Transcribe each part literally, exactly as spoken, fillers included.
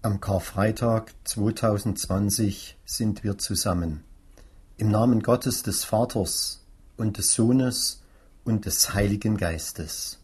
Am Karfreitag zweitausendzwanzig sind wir zusammen. Im Namen Gottes des Vaters und des Sohnes und des Heiligen Geistes.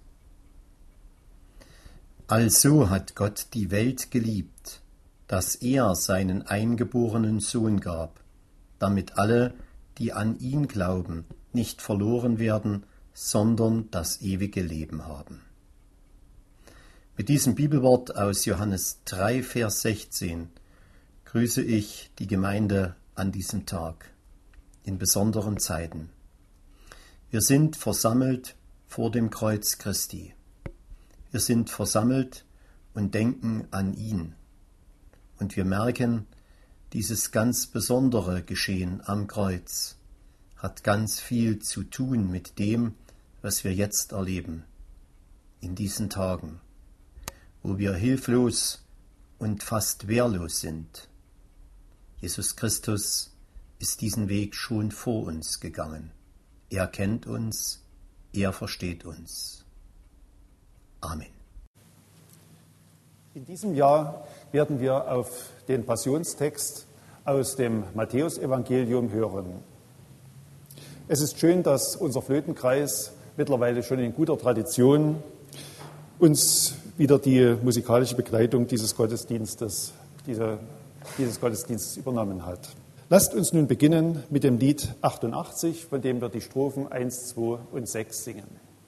Also hat Gott die Welt geliebt, dass er seinen eingeborenen Sohn gab, damit alle, die an ihn glauben, nicht verloren werden, sondern das ewige Leben haben. Mit diesem Bibelwort aus Johannes drei, Vers sechzehn grüße ich die Gemeinde an diesem Tag, in besonderen Zeiten. Wir sind versammelt vor dem Kreuz Christi. Wir sind versammelt und denken an ihn. Und wir merken, dieses ganz besondere Geschehen am Kreuz hat ganz viel zu tun mit dem, was wir jetzt erleben, in diesen Tagen, wo wir hilflos und fast wehrlos sind. Jesus Christus ist diesen Weg schon vor uns gegangen. Er kennt uns, er versteht uns. Amen. In diesem Jahr werden wir auf den Passionstext aus dem Matthäusevangelium hören. Es ist schön, dass unser Flötenkreis mittlerweile schon in guter Tradition uns wieder die musikalische Begleitung dieses Gottesdienstes, diese, dieses Gottesdienstes übernommen hat. Lasst uns nun beginnen mit dem Lied achtundachtzig, von dem wir die Strophen eins, zwei und sechs singen.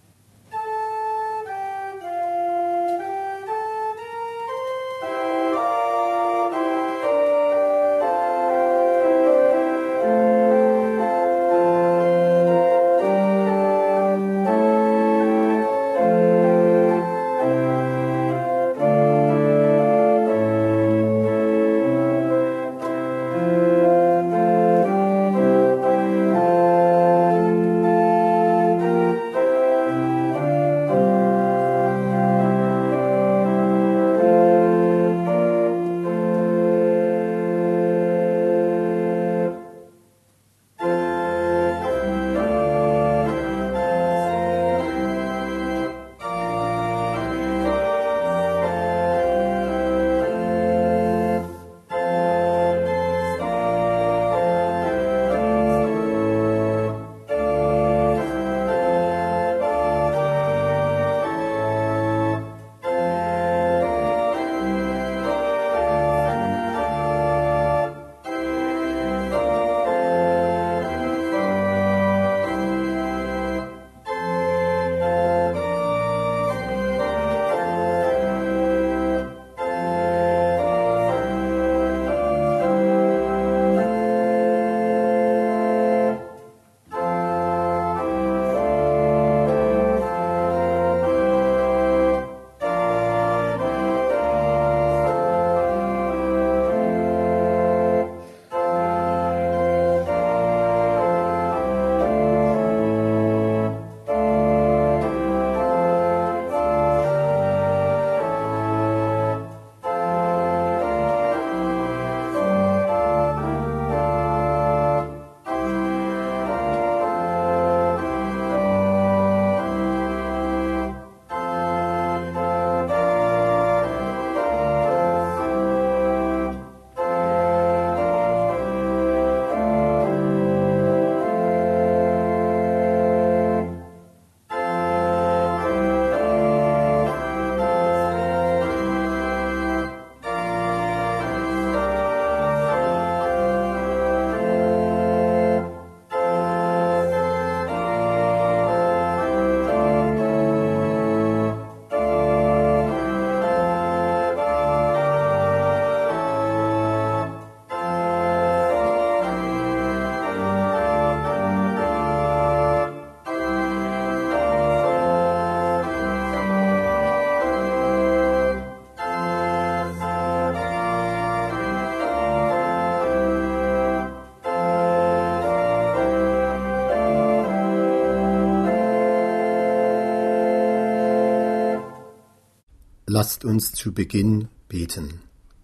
Lasst uns zu Beginn beten.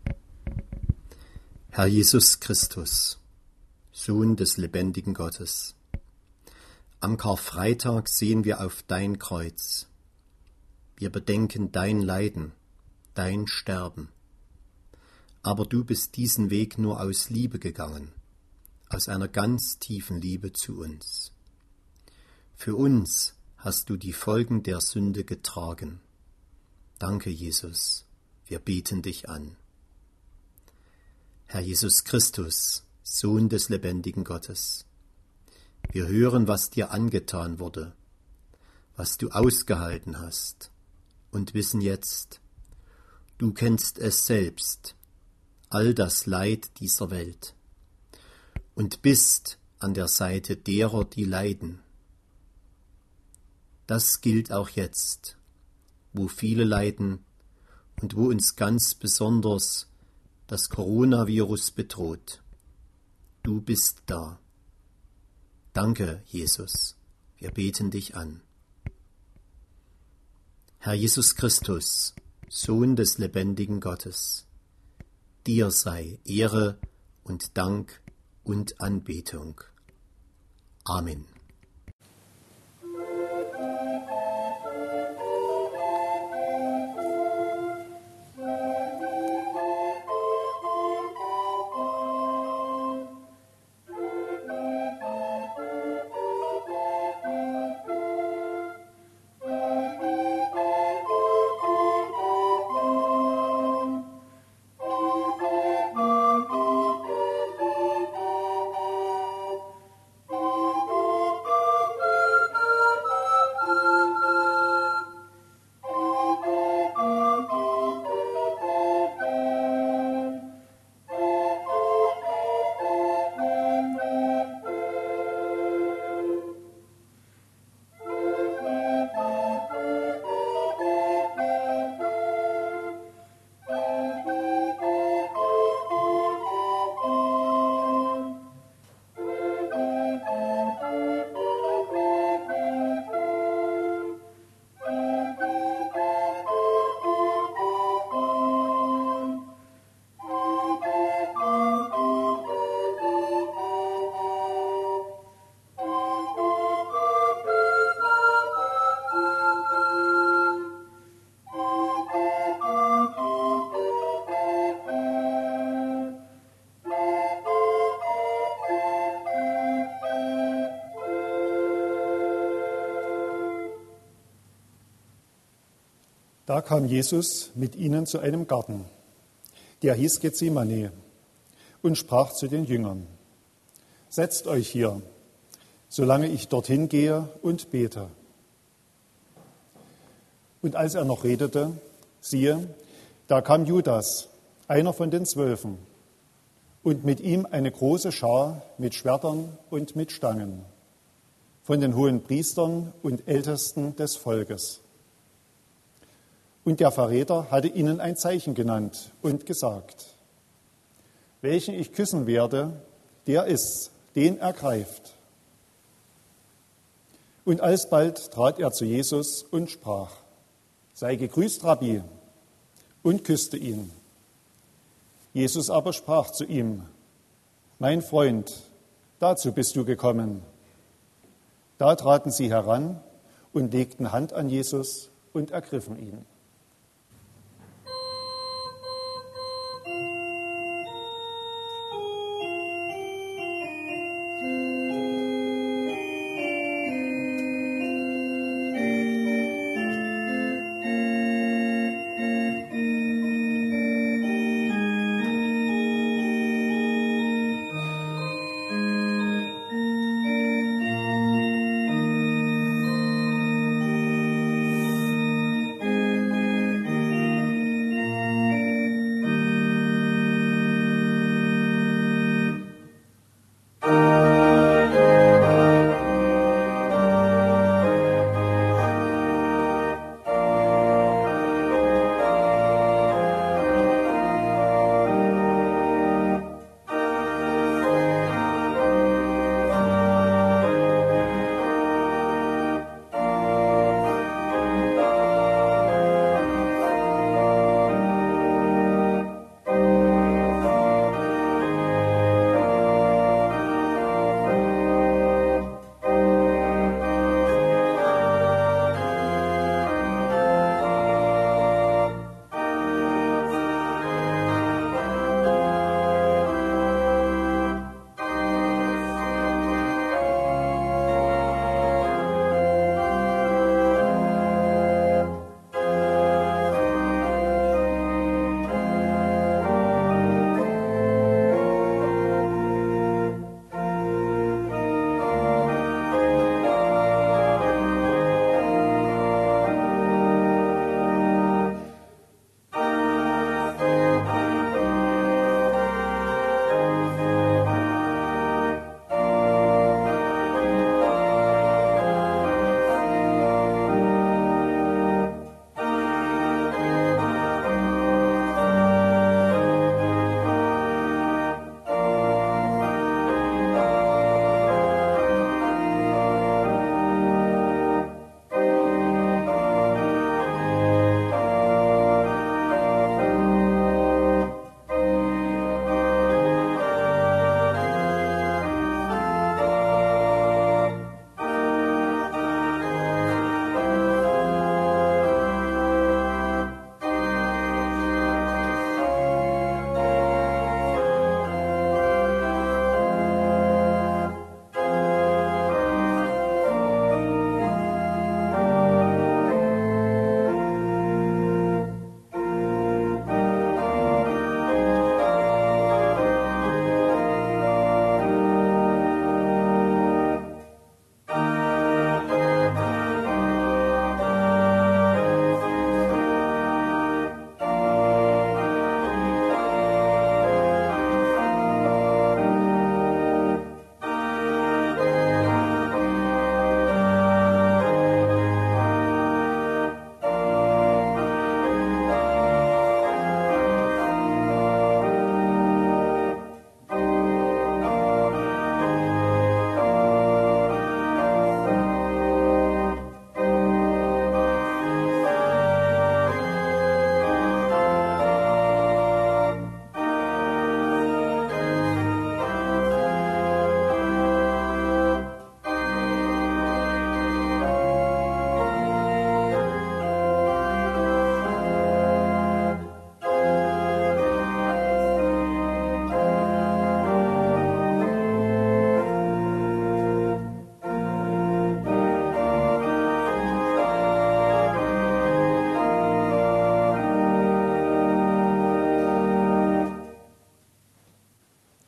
Herr Jesus Christus, Sohn des lebendigen Gottes, am Karfreitag sehen wir auf dein Kreuz. Wir bedenken dein Leiden, dein Sterben. aber du bist diesen Weg nur aus Liebe gegangen, aus einer ganz tiefen Liebe zu uns. Für uns hast du die Folgen der Sünde getragen. Danke, Jesus, wir beten dich an. Herr Jesus Christus, Sohn des lebendigen Gottes, wir hören, was dir angetan wurde, was du ausgehalten hast, und wissen jetzt, du kennst es selbst, all das Leid dieser Welt, und bist an der Seite derer, die leiden. Das gilt auch jetzt, wo viele leiden und wo uns ganz besonders das Coronavirus bedroht. Du bist da. Danke, Jesus, wir beten dich an. Herr Jesus Christus, Sohn des lebendigen Gottes, dir sei Ehre und Dank und Anbetung. Amen. Da kam Jesus mit ihnen zu einem Garten, der hieß Gethsemane, und sprach zu den Jüngern: Setzt euch hier, solange ich dorthin gehe und bete. Und als er noch redete, siehe, da kam Judas, einer von den Zwölfen, und mit ihm eine große Schar mit Schwertern und mit Stangen, von den hohen Priestern und Ältesten des Volkes. Und der Verräter hatte ihnen ein Zeichen genannt und gesagt: Welchen ich küssen werde, der ist's, den ergreift. Und alsbald trat er zu Jesus und sprach: Sei gegrüßt, Rabbi, und küsste ihn. Jesus aber sprach zu ihm: Mein Freund, dazu bist du gekommen. Da traten sie heran und legten Hand an Jesus und ergriffen ihn.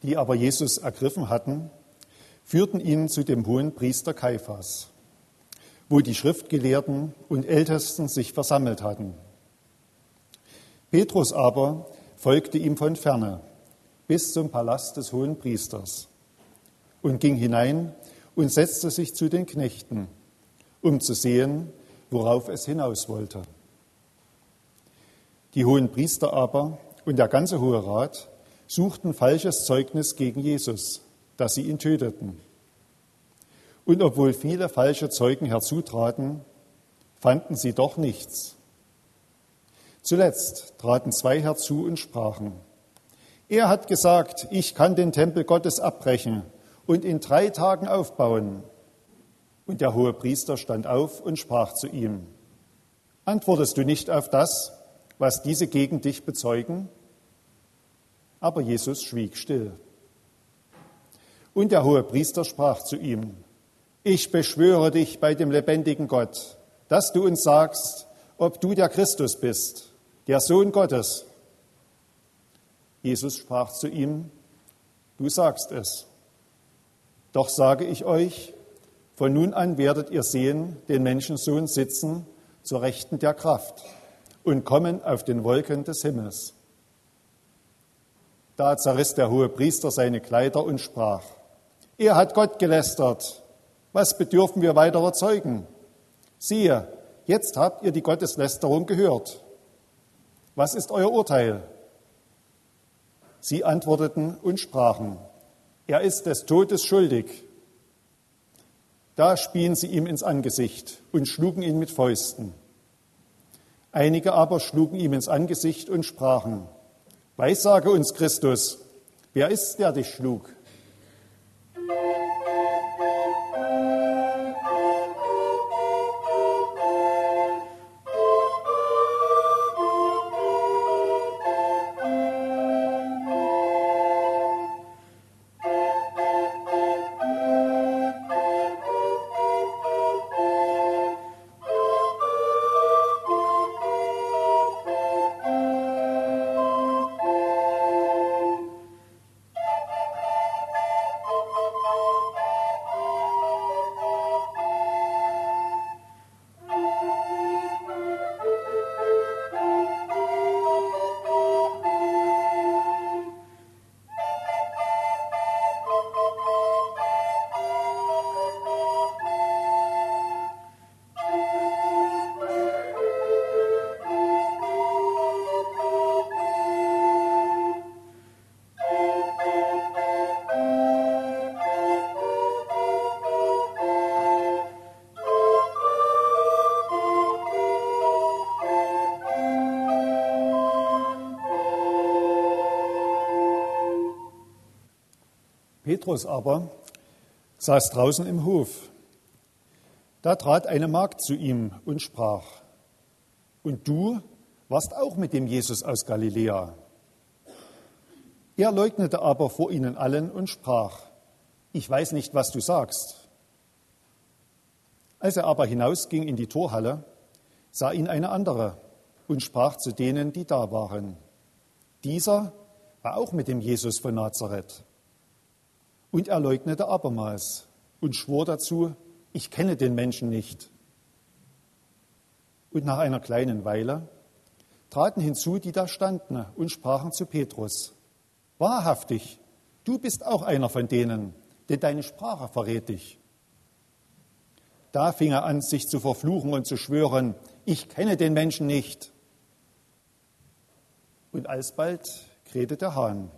die aber Jesus ergriffen hatten, führten ihn zu dem Hohenpriester Kaiphas, wo die Schriftgelehrten und Ältesten sich versammelt hatten. Petrus aber folgte ihm von ferne bis zum Palast des Hohenpriesters und ging hinein und setzte sich zu den Knechten, um zu sehen, worauf es hinaus wollte. Die Hohenpriester aber und der ganze Hohe Rat suchten falsches Zeugnis gegen Jesus, dass sie ihn töteten. Und obwohl viele falsche Zeugen herzutraten, fanden sie doch nichts. Zuletzt traten zwei herzu und sprachen: Er hat gesagt, ich kann den Tempel Gottes abbrechen und in drei Tagen aufbauen. Und der Hohepriester stand auf und sprach zu ihm: Antwortest du nicht auf das, was diese gegen dich bezeugen? Aber Jesus schwieg still. Und der Hohepriester sprach zu ihm: Ich beschwöre dich bei dem lebendigen Gott, dass du uns sagst, ob du der Christus bist, der Sohn Gottes. Jesus sprach zu ihm: Du sagst es. Doch sage ich euch, von nun an werdet ihr sehen den Menschensohn sitzen zur Rechten der Kraft und kommen auf den Wolken des Himmels. Da zerriss der Hohepriester seine Kleider und sprach: Er hat Gott gelästert. Was bedürfen wir weiterer Zeugen? Siehe, jetzt habt ihr die Gotteslästerung gehört. Was ist euer Urteil? Sie antworteten und sprachen: Er ist des Todes schuldig. Da spien sie ihm ins Angesicht und schlugen ihn mit Fäusten. Einige aber schlugen ihm ins Angesicht und sprachen: Weissage uns, Christus, wer ist's, der dich schlug? Petrus aber saß draußen im Hof. Da trat eine Magd zu ihm und sprach: Und du warst auch mit dem Jesus aus Galiläa. Er leugnete aber vor ihnen allen und sprach: Ich weiß nicht, was du sagst. Als er aber hinausging in die Torhalle, sah ihn eine andere und sprach zu denen, die da waren: Dieser war auch mit dem Jesus von Nazareth. Und er leugnete abermals und schwor dazu: Ich kenne den Menschen nicht. Und nach einer kleinen Weile traten hinzu, die da standen, und sprachen zu Petrus: Wahrhaftig, du bist auch einer von denen, denn deine Sprache verrät dich. Da fing er an, sich zu verfluchen und zu schwören: Ich kenne den Menschen nicht. Und alsbald krähte der Hahn.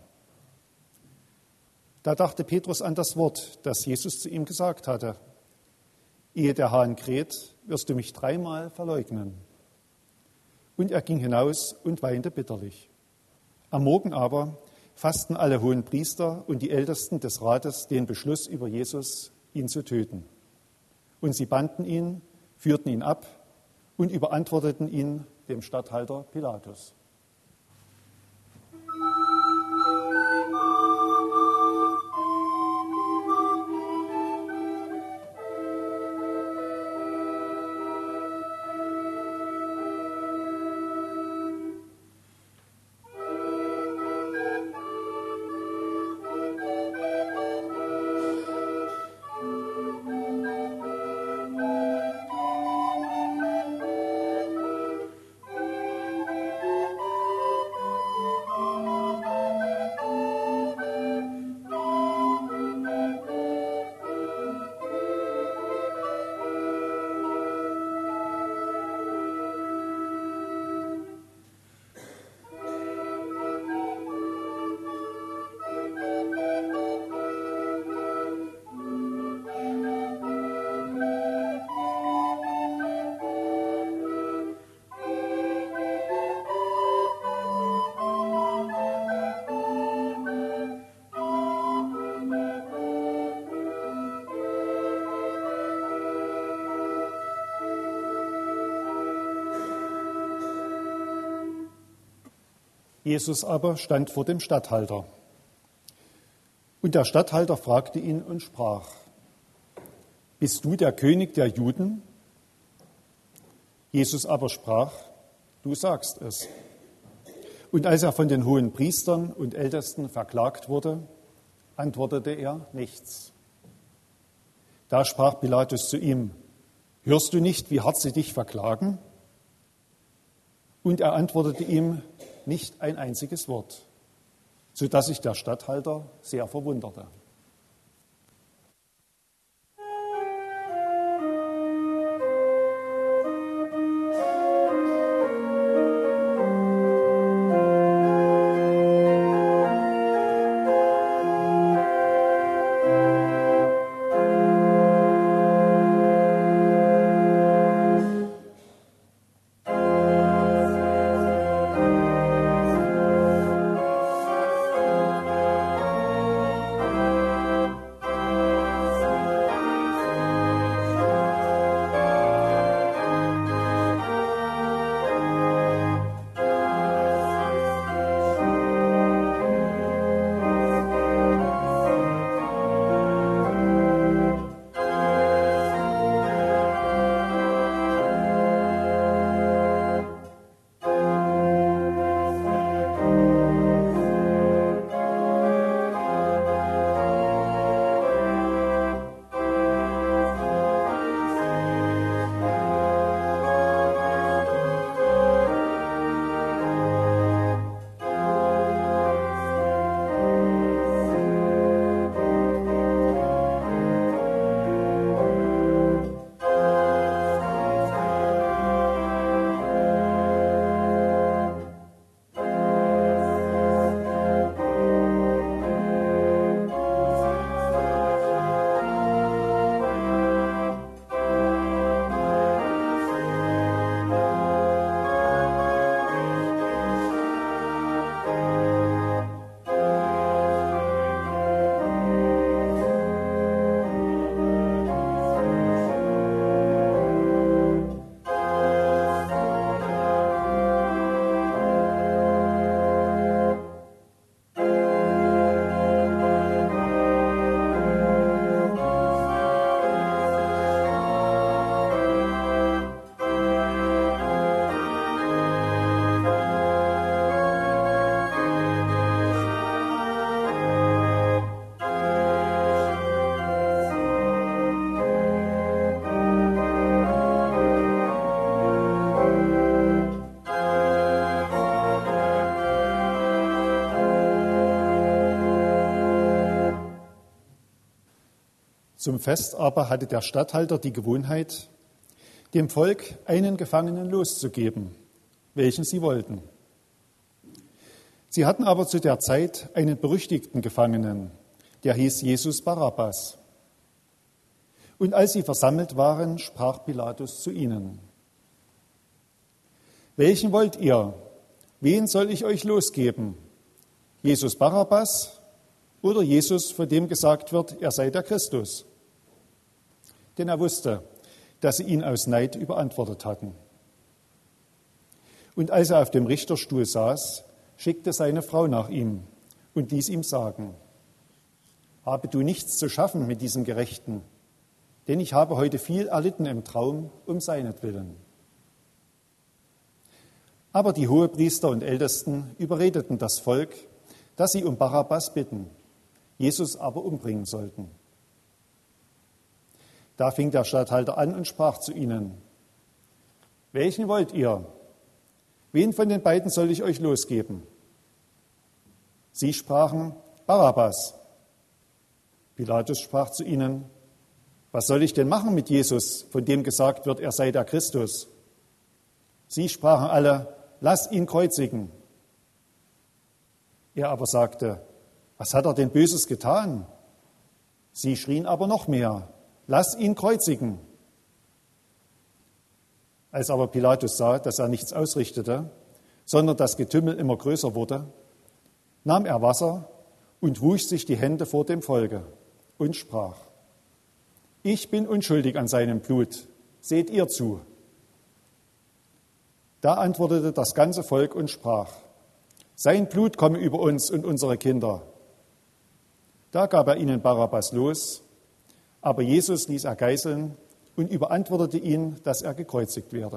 Da dachte Petrus an das Wort, das Jesus zu ihm gesagt hatte: Ehe der Hahn kräht, wirst du mich dreimal verleugnen. Und er ging hinaus und weinte bitterlich. Am Morgen aber fassten alle Hohenpriester und die Ältesten des Rates den Beschluss über Jesus, ihn zu töten. Und sie banden ihn, führten ihn ab und überantworteten ihn dem Statthalter Pilatus. Jesus aber stand vor dem Statthalter. Und der Statthalter fragte ihn und sprach: Bist du der König der Juden? Jesus aber sprach: Du sagst es. Und als er von den hohen Priestern und Ältesten verklagt wurde, antwortete er nichts. Da sprach Pilatus zu ihm: Hörst du nicht, wie hart sie dich verklagen? Und er antwortete ihm nicht ein einziges Wort, sodass sich der Statthalter sehr verwunderte. Zum Fest aber hatte der Statthalter die Gewohnheit, dem Volk einen Gefangenen loszugeben, welchen sie wollten. Sie hatten aber zu der Zeit einen berüchtigten Gefangenen, der hieß Jesus Barabbas. Und als sie versammelt waren, sprach Pilatus zu ihnen: Welchen wollt ihr? Wen soll ich euch losgeben? Jesus Barabbas oder Jesus, von dem gesagt wird, er sei der Christus? Denn er wusste, dass sie ihn aus Neid überantwortet hatten. Und als er auf dem Richterstuhl saß, schickte seine Frau nach ihm und ließ ihm sagen: Habe du nichts zu schaffen mit diesem Gerechten, denn ich habe heute viel erlitten im Traum um seinetwillen. Aber die Hohepriester und Ältesten überredeten das Volk, dass sie um Barabbas bitten, Jesus aber umbringen sollten. Da fing der Statthalter an und sprach zu ihnen: Welchen wollt ihr? Wen von den beiden soll ich euch losgeben? Sie sprachen: Barabbas. Pilatus sprach zu ihnen: Was soll ich denn machen mit Jesus, von dem gesagt wird, er sei der Christus? Sie sprachen alle: Lasst ihn kreuzigen. Er aber sagte: Was hat er denn Böses getan? Sie schrien aber noch mehr: Lass ihn kreuzigen. Als aber Pilatus sah, dass er nichts ausrichtete, sondern das Getümmel immer größer wurde, nahm er Wasser und wusch sich die Hände vor dem Volke und sprach: Ich bin unschuldig an seinem Blut, seht ihr zu. Da antwortete das ganze Volk und sprach: Sein Blut komme über uns und unsere Kinder. Da gab er ihnen Barabbas los, aber Jesus ließ er geißeln und überantwortete ihn, dass er gekreuzigt werde.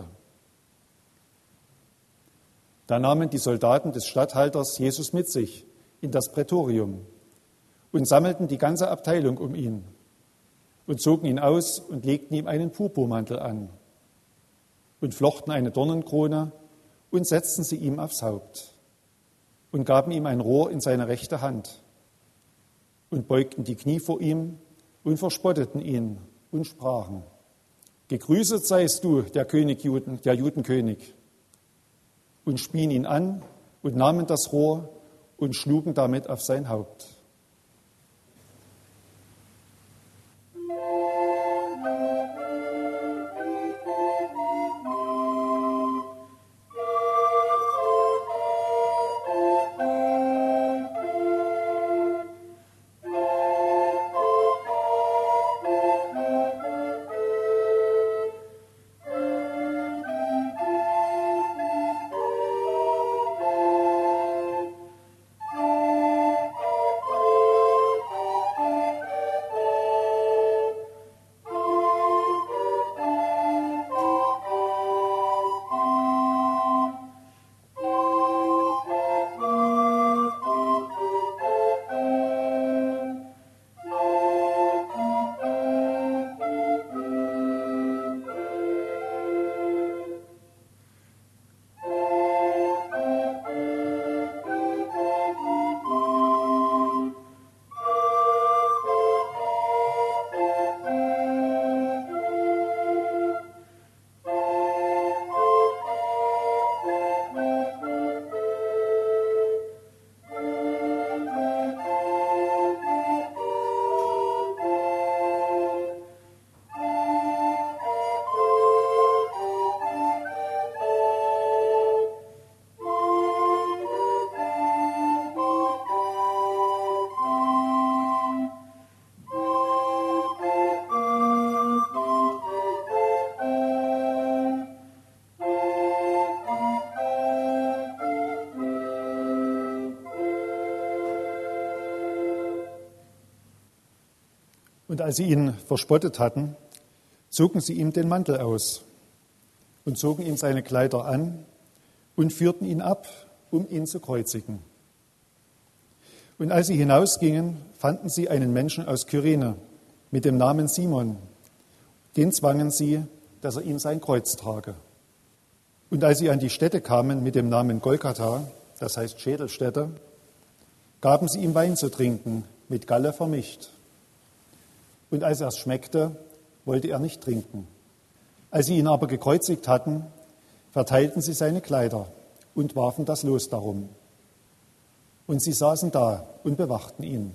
Da nahmen die Soldaten des Statthalters Jesus mit sich in das Prätorium und sammelten die ganze Abteilung um ihn und zogen ihn aus und legten ihm einen Purpurmantel an und flochten eine Dornenkrone und setzten sie ihm aufs Haupt und gaben ihm ein Rohr in seine rechte Hand und beugten die Knie vor ihm und verspotteten ihn und sprachen: Gegrüßet seist du, der König Juden, der Judenkönig. Und spien ihn an und nahmen das Rohr und schlugen damit auf sein Haupt. Und als sie ihn verspottet hatten, zogen sie ihm den Mantel aus und zogen ihm seine Kleider an und führten ihn ab, um ihn zu kreuzigen. Und als sie hinausgingen, fanden sie einen Menschen aus Kyrene mit dem Namen Simon. Den zwangen sie, dass er ihm sein Kreuz trage. Und als sie an die Stätte kamen mit dem Namen Golgatha, das heißt Schädelstätte, gaben sie ihm Wein zu trinken, mit Galle vermischt. Und als er es schmeckte, wollte er nicht trinken. Als sie ihn aber gekreuzigt hatten, verteilten sie seine Kleider und warfen das Los darum. Und sie saßen da und bewachten ihn.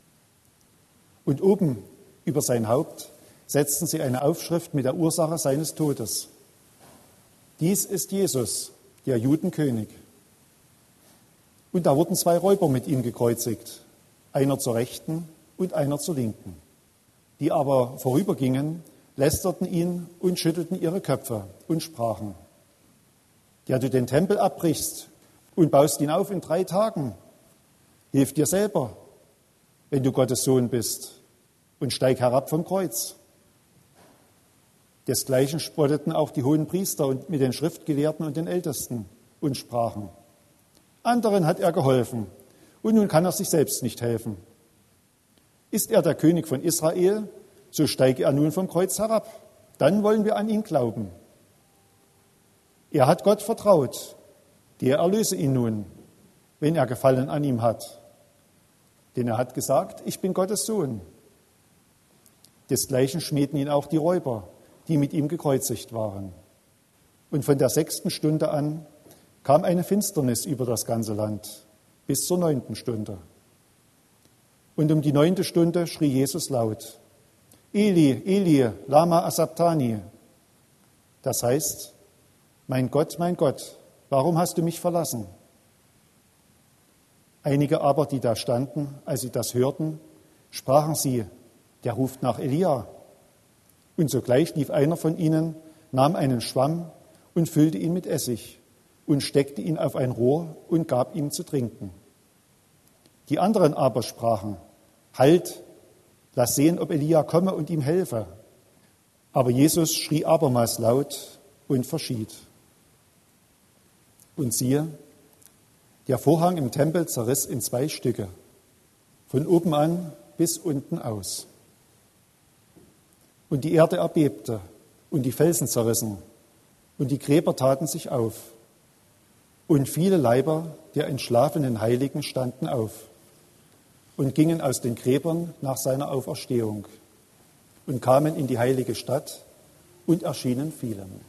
Und oben über sein Haupt setzten sie eine Aufschrift mit der Ursache seines Todes. Dies ist Jesus, der Judenkönig. Und da wurden zwei Räuber mit ihm gekreuzigt, einer zur Rechten und einer zur Linken. Die aber vorübergingen, lästerten ihn und schüttelten ihre Köpfe und sprachen: Der du den Tempel abbrichst und baust ihn auf in drei Tagen, hilf dir selber, wenn du Gottes Sohn bist, und steig herab vom Kreuz. Desgleichen spotteten auch die hohen Priester und mit den Schriftgelehrten und den Ältesten und sprachen: Anderen hat er geholfen, und nun kann er sich selbst nicht helfen. Ist er der König von Israel, so steige er nun vom Kreuz herab. Dann wollen wir an ihn glauben. Er hat Gott vertraut, der erlöse ihn nun, wenn er Gefallen an ihm hat. Denn er hat gesagt, ich bin Gottes Sohn. Desgleichen schmähten ihn auch die Räuber, die mit ihm gekreuzigt waren. Und von der sechsten Stunde an kam eine Finsternis über das ganze Land, bis zur neunten Stunde. Und um die neunte Stunde schrie Jesus laut: Eli, Eli, lama asabtani. Das heißt: Mein Gott, mein Gott, warum hast du mich verlassen? Einige aber, die da standen, als sie das hörten, sprachen sie: Der ruft nach Elia. Und sogleich lief einer von ihnen, nahm einen Schwamm und füllte ihn mit Essig und steckte ihn auf ein Rohr und gab ihm zu trinken. Die anderen aber sprachen: Halt, lass sehen, ob Elia komme und ihm helfe. Aber Jesus schrie abermals laut und verschied. Und siehe, der Vorhang im Tempel zerriss in zwei Stücke, von oben an bis unten aus. Und die Erde erbebte und die Felsen zerrissen und die Gräber taten sich auf. Und viele Leiber der entschlafenen Heiligen standen auf und gingen aus den Gräbern nach seiner Auferstehung und kamen in die heilige Stadt und erschienen vielen.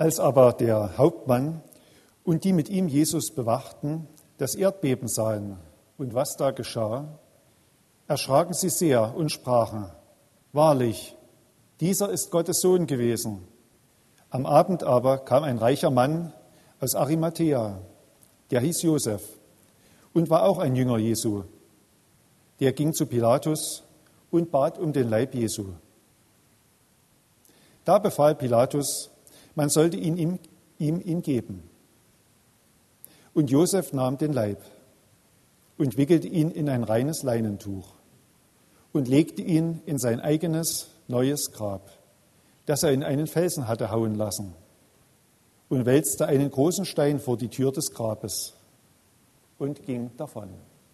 Als aber der Hauptmann und die mit ihm Jesus bewachten, das Erdbeben sahen und was da geschah, erschraken sie sehr und sprachen: Wahrlich, dieser ist Gottes Sohn gewesen. Am Abend aber kam ein reicher Mann aus Arimathäa, der hieß Josef und war auch ein Jünger Jesu. Der ging zu Pilatus und bat um den Leib Jesu. Da befahl Pilatus, man sollte ihn ihm, ihm ihn geben. Und Josef nahm den Leib und wickelte ihn in ein reines Leinentuch und legte ihn in sein eigenes neues Grab, das er in einen Felsen hatte hauen lassen, und wälzte einen großen Stein vor die Tür des Grabes und ging davon.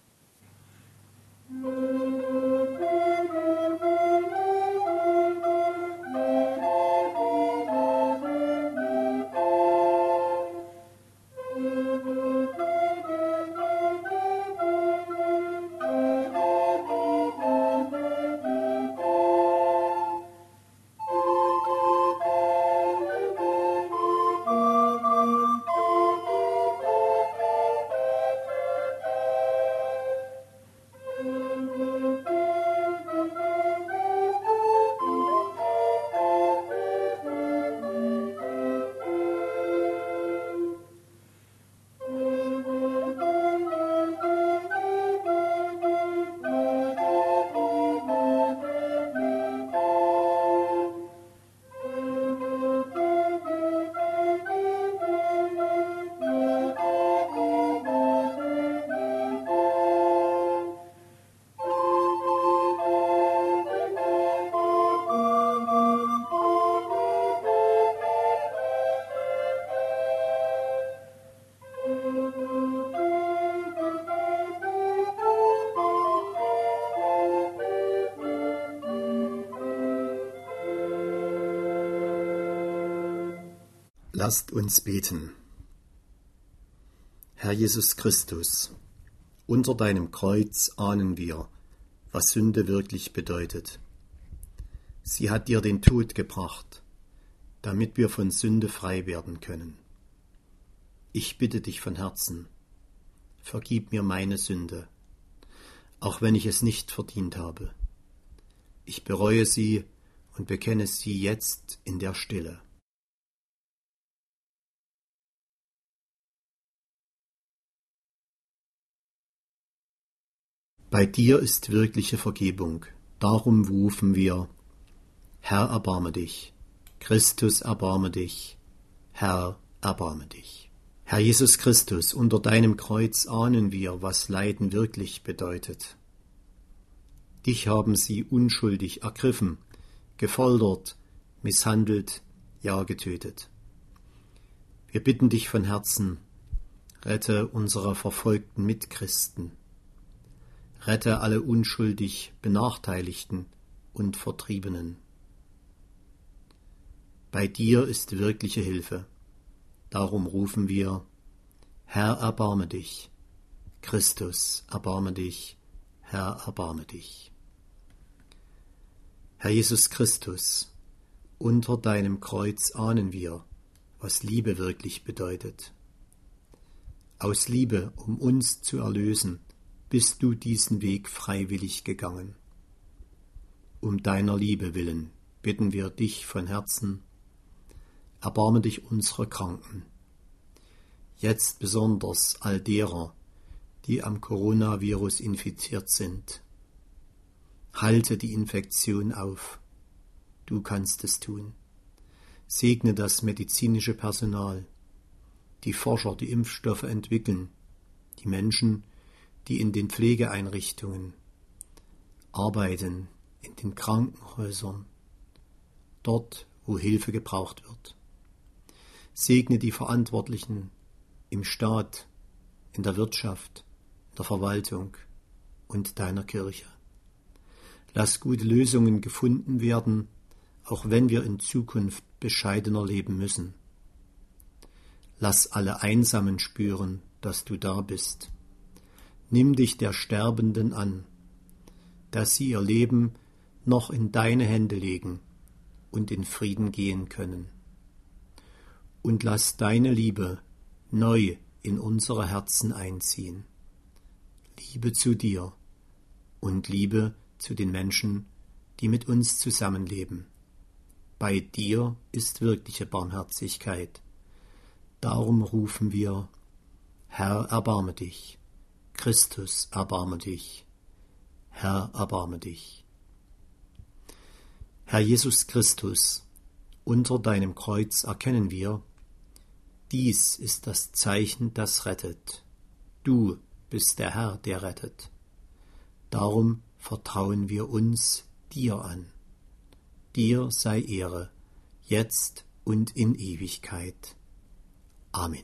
Lasst uns beten. Herr Jesus Christus, unter deinem Kreuz ahnen wir, was Sünde wirklich bedeutet. Sie hat dir den Tod gebracht, damit wir von Sünde frei werden können. Ich bitte dich von Herzen, vergib mir meine Sünde, auch wenn ich es nicht verdient habe. Ich bereue sie und bekenne sie jetzt in der Stille. Bei dir ist wirkliche Vergebung, darum rufen wir: Herr, erbarme dich, Christus, erbarme dich, Herr, erbarme dich. Herr Jesus Christus, unter deinem Kreuz ahnen wir, was Leiden wirklich bedeutet. Dich haben sie unschuldig ergriffen, gefoltert, misshandelt, ja getötet. Wir bitten dich von Herzen, rette unsere verfolgten Mitchristen. Rette alle unschuldig Benachteiligten und Vertriebenen. Bei dir ist wirkliche Hilfe. Darum rufen wir: Herr, erbarme dich. Christus, erbarme dich. Herr, erbarme dich. Herr Jesus Christus, unter deinem Kreuz ahnen wir, was Liebe wirklich bedeutet. Aus Liebe, um uns zu erlösen, bist du diesen Weg freiwillig gegangen. Um deiner Liebe willen bitten wir dich von Herzen: Erbarme dich unserer Kranken, jetzt besonders all derer, die am Coronavirus infiziert sind. Halte die Infektion auf, du kannst es tun. Segne das medizinische Personal, die Forscher, die Impfstoffe entwickeln, die Menschen, die in den Pflegeeinrichtungen arbeiten, in den Krankenhäusern, dort, wo Hilfe gebraucht wird. Segne die Verantwortlichen im Staat, in der Wirtschaft, in der Verwaltung und deiner Kirche. Lass gute Lösungen gefunden werden, auch wenn wir in Zukunft bescheidener leben müssen. Lass alle Einsamen spüren, dass du da bist. Nimm dich der Sterbenden an, dass sie ihr Leben noch in deine Hände legen und in Frieden gehen können. und lass deine Liebe neu in unsere Herzen einziehen. Liebe zu dir und Liebe zu den Menschen, die mit uns zusammenleben. Bei dir ist wirkliche Barmherzigkeit. Darum rufen wir: Herr, erbarme dich. Christus, erbarme dich. Herr, erbarme dich. Herr Jesus Christus, unter deinem Kreuz erkennen wir: Dies ist das Zeichen, das rettet. Du bist der Herr, der rettet. Darum vertrauen wir uns dir an. Dir sei Ehre, jetzt und in Ewigkeit. Amen.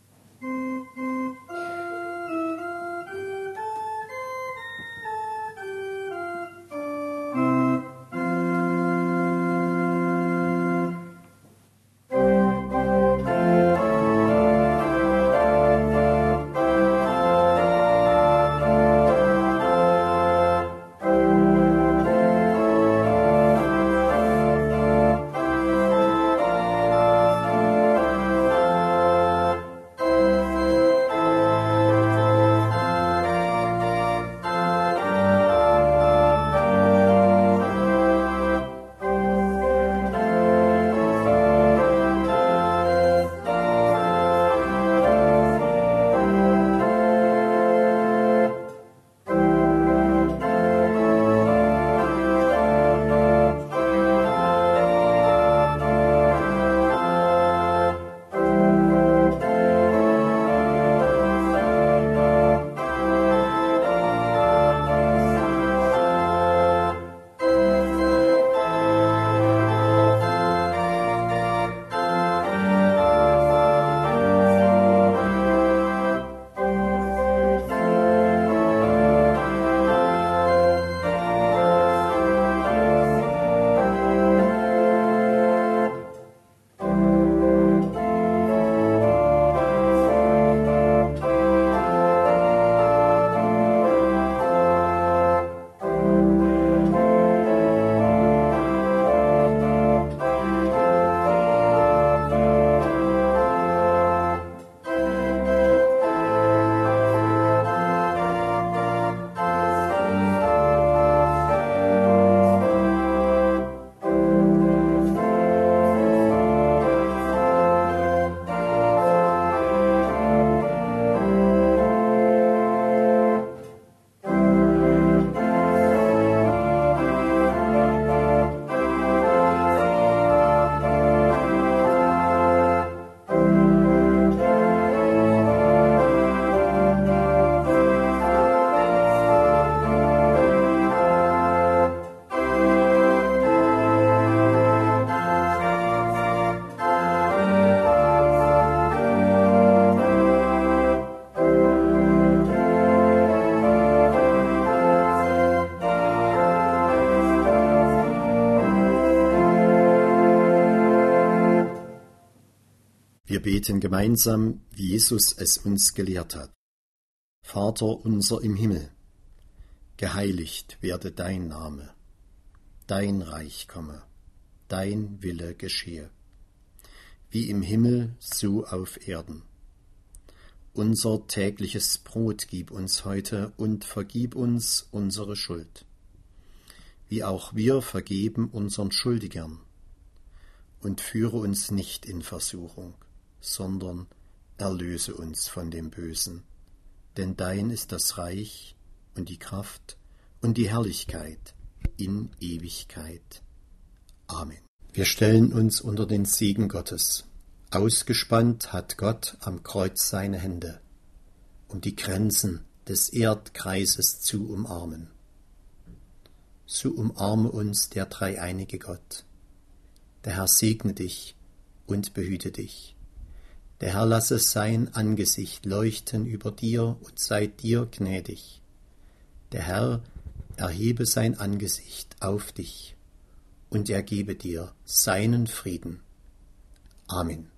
Wir beten gemeinsam, wie Jesus es uns gelehrt hat. Vater unser im Himmel, geheiligt werde dein Name, dein Reich komme, dein Wille geschehe, wie im Himmel, so auf Erden. Unser tägliches Brot gib uns heute und vergib uns unsere Schuld, wie auch wir vergeben unseren Schuldigern. Und führe uns nicht in Versuchung, sondern erlöse uns von dem Bösen. Denn dein ist das Reich und die Kraft und die Herrlichkeit in Ewigkeit. Amen. Wir stellen uns unter den Segen Gottes. Ausgespannt hat Gott am Kreuz seine Hände, um die Grenzen des Erdkreises zu umarmen. So umarme uns der dreieinige Gott. Der Herr segne dich und behüte dich. Der Herr lasse sein Angesicht leuchten über dir und sei dir gnädig. Der Herr erhebe sein Angesicht auf dich und er gebe dir seinen Frieden. Amen.